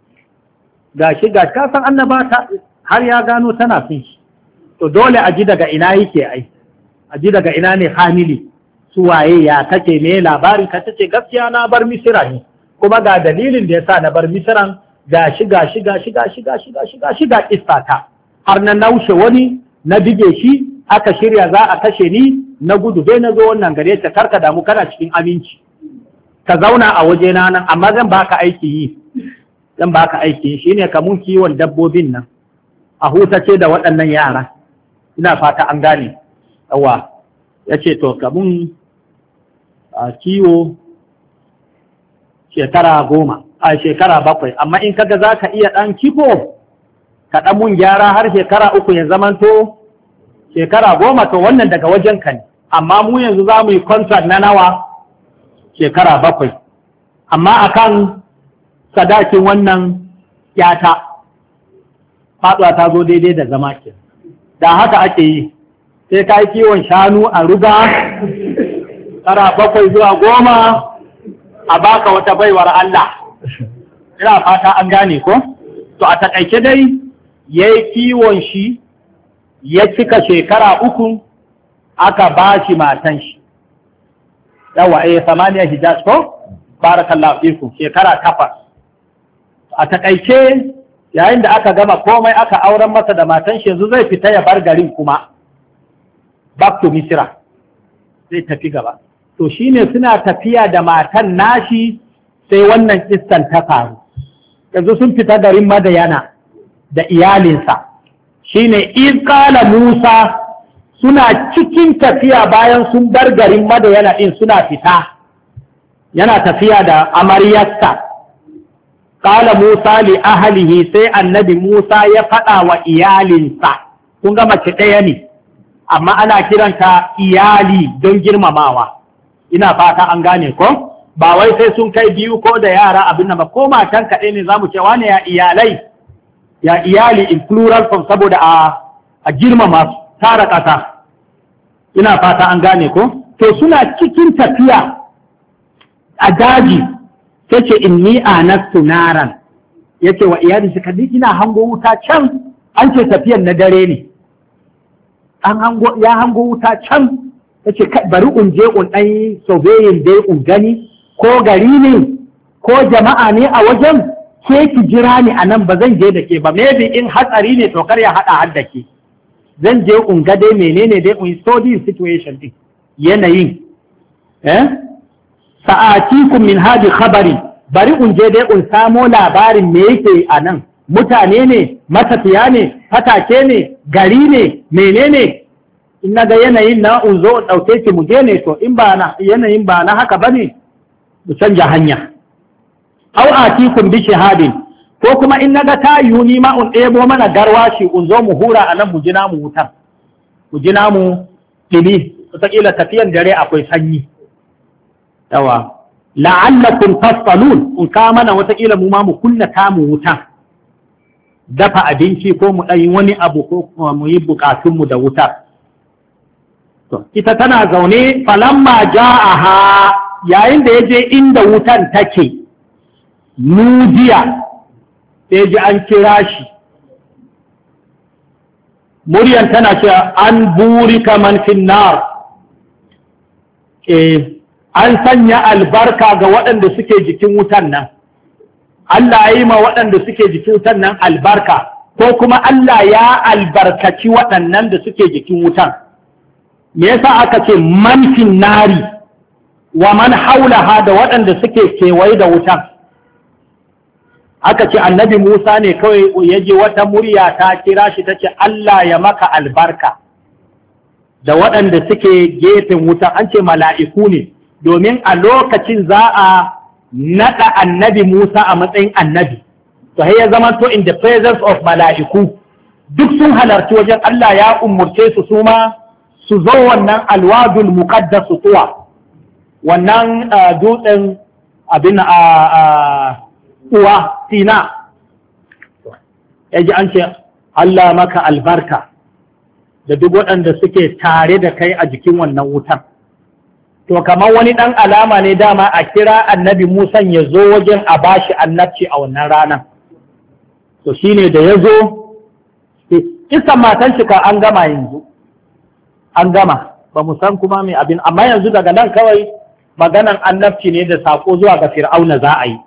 Gashi gashi ka san annaba ta har ya gano tana son shi. To dole a ji daga ina yake ai, a ji daga ina ne family. Suwaye ya kake me labari ka tace gaskiya na bar Misira ne, kuma ga dalilin da yasa na bar Misiran gashi gashi gashi gashi gashi gashi gashi ga kissata, har na naushe wani na bige shi aka shirya za a kashe ni na gudu dai na zo wannan gare ta, karka damu kana cikin aminci ka zauna a waje na nan, amma zan baka aiki yi zan baka aiki yi shine ka mun kiwon dabbobin nan a hutace da waɗannan yara, ina fata an gane. Yawa ya ce to ka mun a kiwo shekara goma a shekara bakwai, amma in kaga za ka iya ɗan kifo ka ɗan mun gyara har shekara uku ya zamanto shekara goma, to wannan daga wajen ka ne, amma mu yanzu za mu yi contract na nawa shekara bakwai, amma akan sadakin wannan yata faɗuwa ta zo daidai da zama ke, da haka ake yi sai ka yi kiwon shanu a ruga tara bakwai zuwa goma a baka wata baiwar Allah ina fata an gane ko to a takaice dai yayi kiwon shi ya cika shekara uku aka ba shi matan shi yawa eh samaniya hijaz ko barakallahu fiku shekara takwas a takaice yayin da aka gama komai aka auren masa da matan shi yanzu zai fita ya bar garin kuma back to Misra zai tafi gaba to shine suna tafiya da matan nashi sai wannan kissan ta faru yanzu sun fita garin Madayana da iyalinsa shine in qala Musa suna cikin tafiya bayan sun bar garin Madayana din suna fita yana tafiya da amaryarsa qala Musa li ahlihi sai annabi Musa ya faɗa wa iyalinsa kun ga mace ɗaya ne amma ana kiranta iyali don girmamawa ina fata an gane ko ba wai sai sun kai biyu ko da yara abin nan ba ko matan kaɗai ne zamu ce wane ya iyalai ya iyali in plural form saboda a a girmama tara ƙasa ina fata an gane ko to suna cikin tafiya a daji sai ce inni anastu naran yace wa iyali suka ji ina hango wuta can an ce tafiyan na dare ne an hango ya hango wuta can yace bari un je un dai surveying dai un gani ko gari ne ko jama'a ne a wajen ke ki jira ni anan ba zan je da ke ba maybe in hatsari ne to kar ya hada har da ke zan je un ga dai menene dai un study situation din yanayin eh sa'atikum min hadi khabari bari un je dai un samo labarin me yake a nan mutane ne matafiya ne fatake ne gari ne menene in naga yanayin na un zo dauke ki mu je ne to in ba na yanayin ba na haka bane mu canja hanya aw atikum bi shahadin ko kuma in naga ta yuni ma un ɗebo mana garwashi un zo mu hura a nan mu jina mu wutar mu jina mu dini wataƙila tafiyan dare akwai sanyi yawa la'allakum tastalun in ka mana wataƙila mu ma mu kunna ta mu wuta dafa abinci ko mu ɗan wani abu ko mu yi buƙatunmu da wuta to ita tana zaune falamma ja'aha yayin da ya je inda wutan take nudiya sai ji an kira shi muryan tana cewa an burika man finnar eh an sanya albarka ga waɗanda suke jikin wutan nan Allah ya yi ma waɗanda suke jikin wutan nan albarka ko kuma Allah ya albarkaci waɗannan da suke jikin wutan me yasa aka ce man finnari wa man haulaha da waɗanda suke kewaye da wutan aka ce annabi Musa ne kawai ya je wata murya ta kira shi ta ce Allah ya maka albarka da waɗanda suke gefen wutan an ce mala'iku ne domin a lokacin za a naɗa annabi Musa a matsayin annabi to ya zama to in the presence of mala'iku duk sun halarci wajen Allah ya umurce su suma su zo wannan alwadul muqaddas tuwa wannan dutsen abin a uwa Sina yaji an ce Allah maka albarka da duk waɗanda suke tare da kai a jikin wannan wutan to kamar wani ɗan alama ne dama a kira annabi Musa ya zo wajen a bashi annabci a wannan ranar to shine da ya zo isan matan shi ka an gama yanzu an gama ba mu san kuma mai abin amma yanzu daga nan kawai maganan annabci ne da sako zuwa ga fir'auna za a yi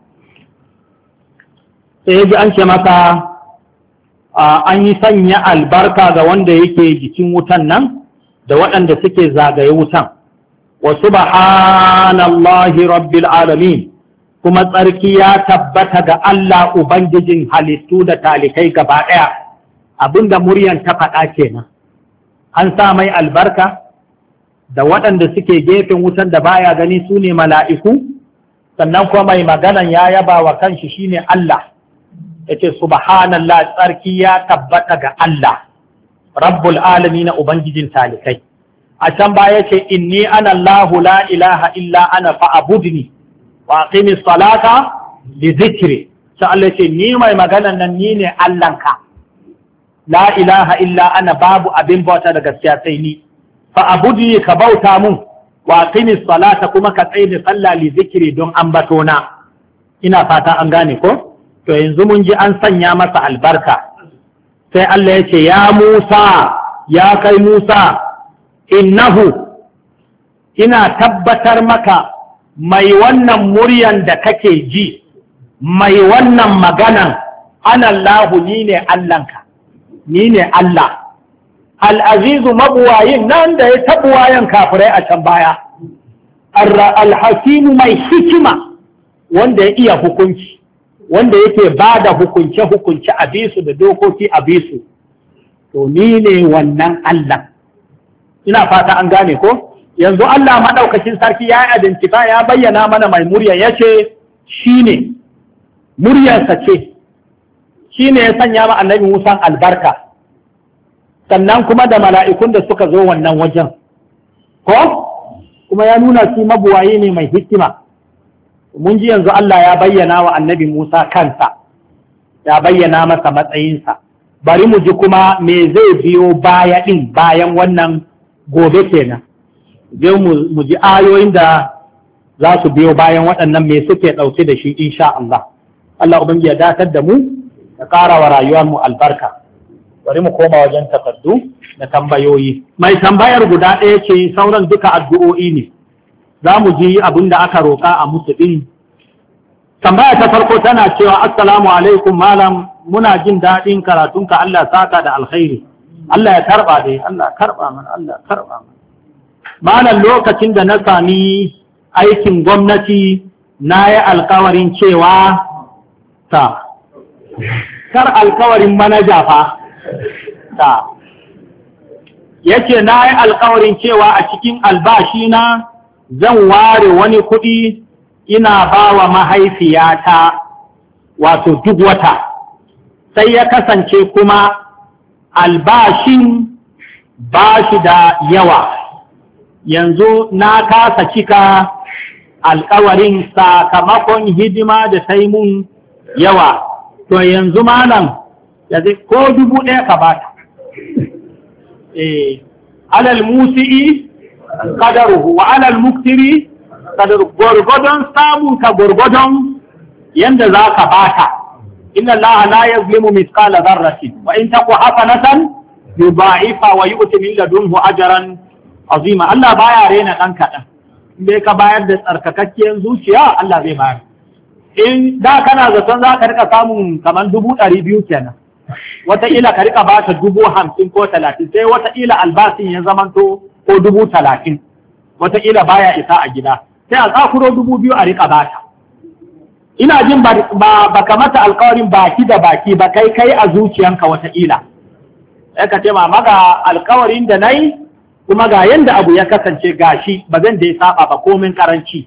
sai ya ji an ce masa an yi sanya albarka ga wanda yake jikin wutan nan da waɗanda suke zagaye wutan wa subhanallahi rabbil alamin kuma tsarki ya tabbata ga Allah ubangijin halittu da talikai gaba ɗaya abinda muryan ta faɗa kenan an sa mai albarka da waɗanda suke gefen wutan da baya gani su ne mala'iku sannan kuma mai maganan ya yaba wa kanshi shine Allah yace subhanallah tsarki ya tabbata ga Allah rabbul alamin ubangijin talikai a can baya ce inni ana Allahu la ilaha illa ana fa'budni wa aqimis salata li dhikri sai Allah ce ni mai maganan nan ni ne Allahnka la ilaha illa ana babu abin bauta da gaskiya sai ni fa'budni ka bauta mun wa aqimis salata kuma ka tsaye da sallah li dhikri don ambatona ina fata an gane ko to yanzu mun ji an sanya masa albarka sai Allah ya ce ya Musa ya kai Musa innahu ina tabbatar maka mai wannan muryan da kake ji mai wannan maganan ana Allahu ni ne Allahnka ni ne Allah al-azizu mabuwayin nan da ya tabuwayan kafirai a can baya al-hakimu mai hikima wanda ya iya hukunci wanda yake ba da hukunce-hukunce a bisu da dokoki a bisu to ni ne wannan Allah ina fata an gane ko yanzu Allah maɗaukacin sarki ya identify ya bayyana mana mai murya ya ce shi ne muryarsa ce shi ne ya sanya ma annabi Musa albarka sannan kuma da mala'ikun da suka zo wannan wajen ko kuma ya nuna shi mabuwaye ne mai hikima mun ji yanzu Allah ya bayyana wa annabi Musa kansa ya bayyana masa matsayinsa bari mu ji kuma me zai biyo baya ɗin bayan wannan gobe kenan zai mu ji ayoyin da za su biyo bayan waɗannan me suke ɗauke da shi insha Allah Allah ubangi ya datar da mu ya ƙara wa rayuwar mu albarka bari mu koma wajen takardu da tambayoyi mai tambayar guda ɗaya ce sauran duka addu'o'i ne za mu ji abin da aka roƙa a musu ɗin. Tambaya ta farko tana cewa assalamu alaikum malam muna jin daɗin karatunka Allah saka da alkhairi Allah ya karɓa dai Allah karɓa mana Allah karɓa mana malam lokacin da na sami aikin gwamnati na yi alkawarin cewa ta kar alkawarin manaja fa ta yace na yi alkawarin cewa a cikin albashina zan ware wani kuɗi ina ba wa mahaifiyata wato duk wata sai ya kasance kuma albashin ba shi da yawa yanzu na kasa cika alkawarin sakamakon hidima da ta yi mun yawa to yanzu malam ko dubu ɗaya ka bata eh alal musi'i qadaruhu wa alal muktiri qadaru gurgudun samun ka gurgudun yanda zaka bata inna allaha la yazlimu mithqala dharratin wa in taku hasanatan yudha'ifa wa yu'ti min ladunhu ajran azima Allah baya rena dan kadan in ka bayar da tsarkakakkiyar zuciya Allah zai bayar in da kana zaton zaka rika samun kaman dubu ɗari biyu kenan wataƙila ka rika bata dubu hamsin ko talatin sai wataƙila albasin ya zamanto ko dubu talatin wataƙila baya isa a gida sai a tsakuro dubu biyu a rika bata ina jin ba ka mata alkawarin baki da baki ba kai kai a zuciyanka wataƙila sai ka ce ma maga alkawarin da na yi kuma ga yanda abu ya kasance gashi ba zan da ya saba ba komin karanci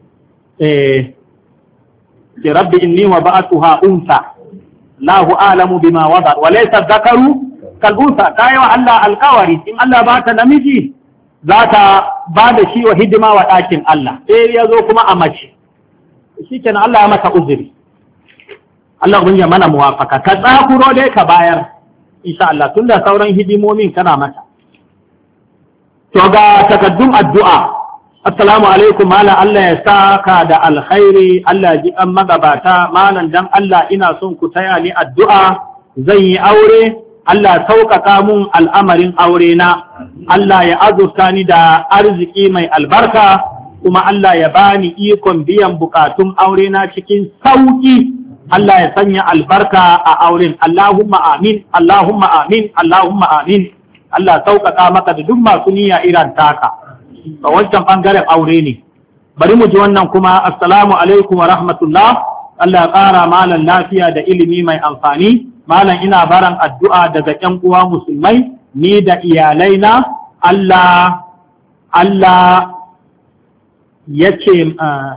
eh ki rabbi inni wa ba'atuha unsa lahu a'lamu bima wada wa laysa dhakaru kal unsa kai wa Allah alkawari in Allah ba ta namiji za ta ba da shi wa hidima wa ɗakin Allah sai ya zo kuma a mace shi kenan Allah ya masa uzuri Allah ubangiji mana muwafaka ka tsakuro dai ka bayar insha Allah tunda sauran hidimomin kana mata to ga takaddun addu'a assalamu alaikum malam Allah ya saka da alkhairi Allah ji an magabata malam dan Allah ina son ku taya ni addu'a zan yi aure Allah sauƙaƙa mun al'amarin aure na Allah ya azurta ni da arziki mai albarka kuma Allah ya bani ikon biyan bukatun aure na cikin sauƙi Allah ya sanya albarka a auren Allahumma amin Allahumma amin Allahumma amin Allah sauƙaƙa maka da duk masu niyya irin taka a wancan ɓangaren aure ne bari mu ji wannan kuma assalamu alaikum wa rahmatullah Allah ya ƙara malan lafiya da ilimi mai amfani malan ina baran addu'a daga ƴan uwa musulmai ni da iyalaina Allah Allah ya ce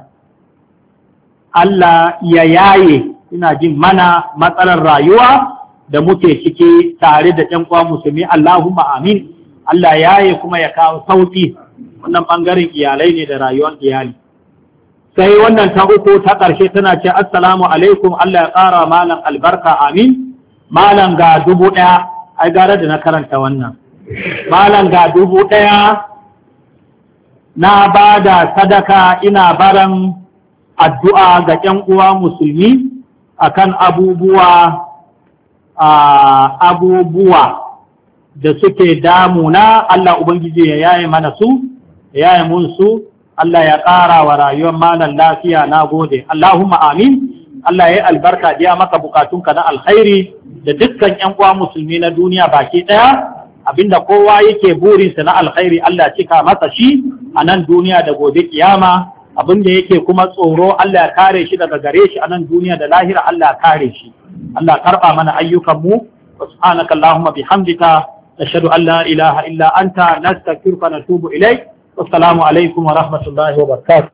Allah ya yaye ina jin mana matsalar rayuwa da muke ciki tare da ƴan uwa musulmi Allahumma amin Allah yaye kuma ya kawo sauki wannan bangaren iyalai ne da rayuwar iyali sai wannan ta uku ta ƙarshe tana ce assalamu alaikum Allah ya ƙara malam albarka amin malam ga dubu ɗaya ai gara da na karanta wannan malam ga dubu ɗaya na ba da sadaka ina baran addu'a ga ƴan uwa musulmi akan abubuwa abubuwa da suke damuna. Allah Ubangiji ya yaye mana su, ya yaye mun su, Allah ya ƙara wa rayuwar malam lafiya. Na gode. Allahumma amin. Allah ya yi albarka, biya maka bukatunka na alkhairi da dukkan ƴan uwa musulmi na duniya baki ɗaya. Abinda kowa yake burinsa na alkhairi Allah cika masa shi a nan duniya da gobe kiyama. Abinda yake kuma tsoro Allah ya kare shi daga gare shi a nan duniya da lahira. Allah ya kare shi. Allah karɓa mana ayyukanmu. Subhanaka Allahumma bihamdika nashhadu an la ilaha illa anta nastaghfiruka wa natubu ilayk. Wassalamu alaikum wa rahmatullahi wa barakatuh.